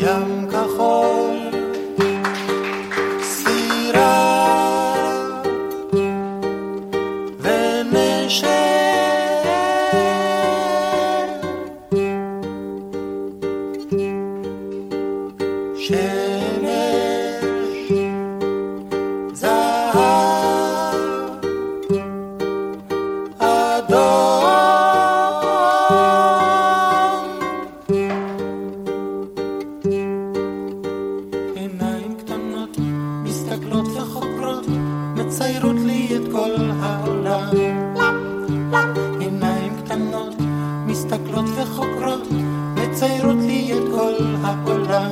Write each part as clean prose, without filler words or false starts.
ים כחול, ספירה ונשר, שמש, זהב, אדום, עיניים קטנות מסתכלות וחוקרות, מציירות לי את כל העולם. עיניים קטנות מסתכלות וחוקרות, מציירות לי את כל העולם.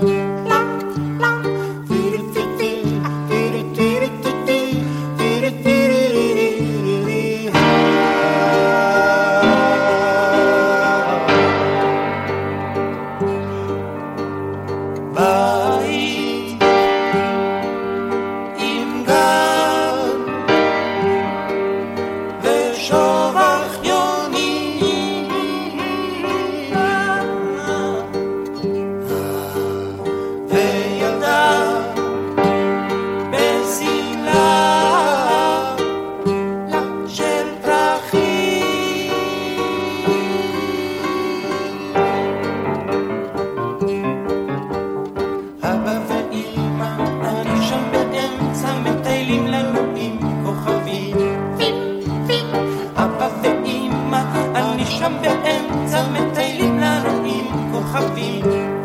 בית עם גן ושובך יוני, וילדה בשמלה של פרחים. אבא ואמא, אני שם באמצע, מטיילים לנו עם כוכבים. אבא ואמא, אני שם באמצע, מטיילים לנו עם כוכבים.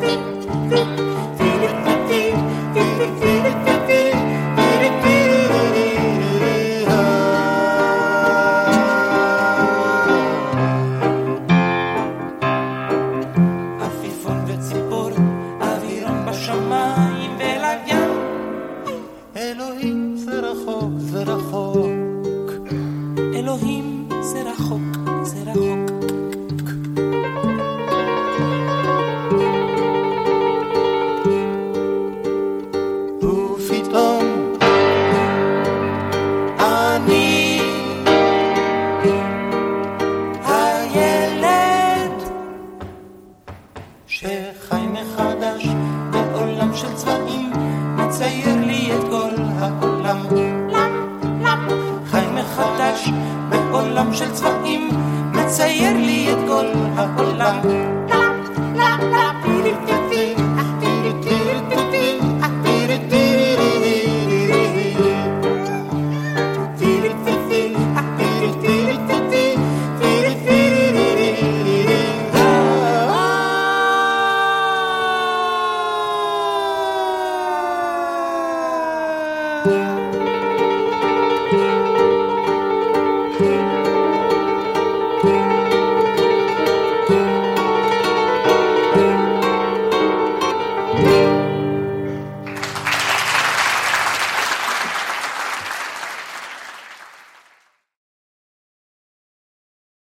עפיפון וציפור, אווירון בשמיים ולוויין. אלוהים זה רחוק, זה רחוק. אלוהים זה רחוק, זה רחוק. ופתאום אני הילד שחי מחדש בעולם של צבעים, מצייר לי את כל העולם. חי מחדש בעולם של צבעים, מצייר לי את כל העולם.